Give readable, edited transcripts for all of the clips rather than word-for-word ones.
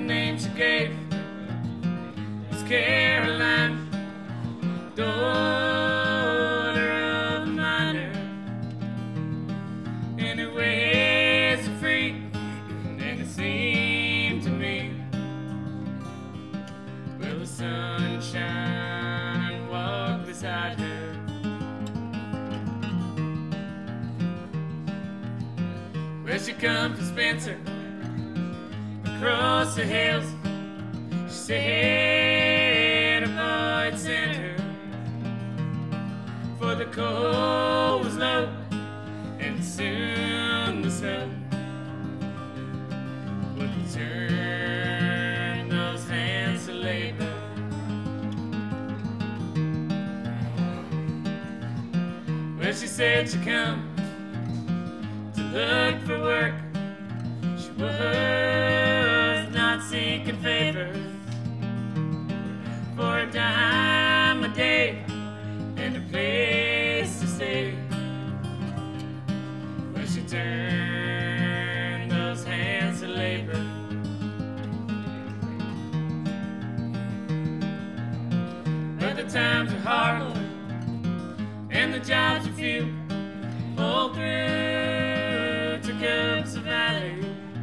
name she gave was Caroline, daughter of a miner. And her ways are free, and it seemed to me, well, the sunshine walked beside her. Well, she come from Spencer, across the hills. She said a boy sent her, for the cold was low and soon the sun would turn those hands to labor. Well, she said she come to look for work. She was not seeking favors for a dime a day and a place to stay. Well, she turned those hands to labor. But the times are hard and the jobs are few all through Tecumseh Valley.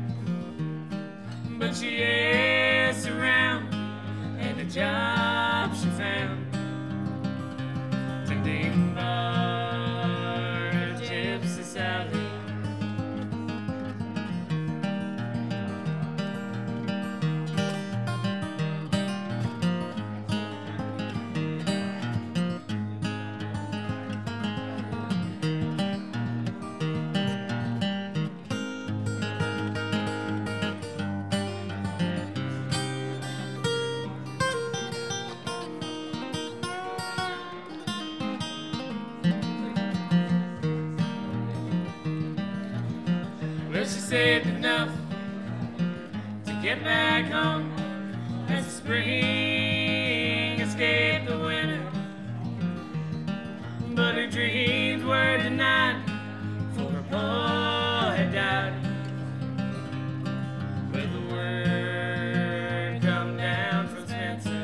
But she asked around, and the job she found tending bar at Gypsy Sally. Well, she saved enough to get back home as the spring escaped the winter. But her dreams were denied, for her boy had died. Well, the word come down from Spencer.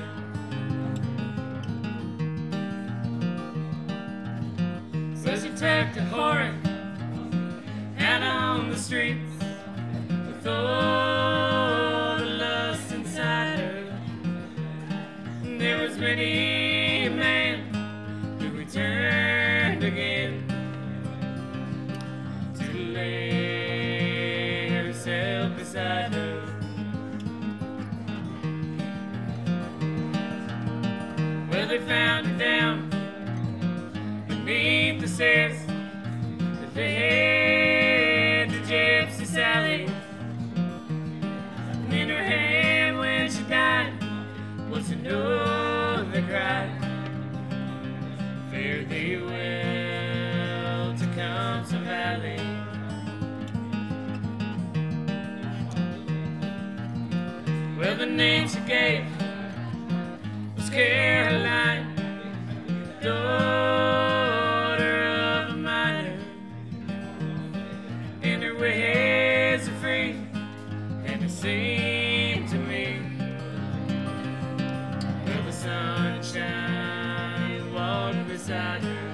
So she took to whoring out on the streets with all the lust inside her. There was many a man who returned again to lay herself beside her. Well, they found her down beneath the stairs that led to Gypsy Sally. And in her hand when she died was a note that cried, fare thee well, Tecumseh Valley. Well, the name she gave was Caroline, daughter of a miner. And her ways are free, and it seemed to me, well, the sunshine walked beside her.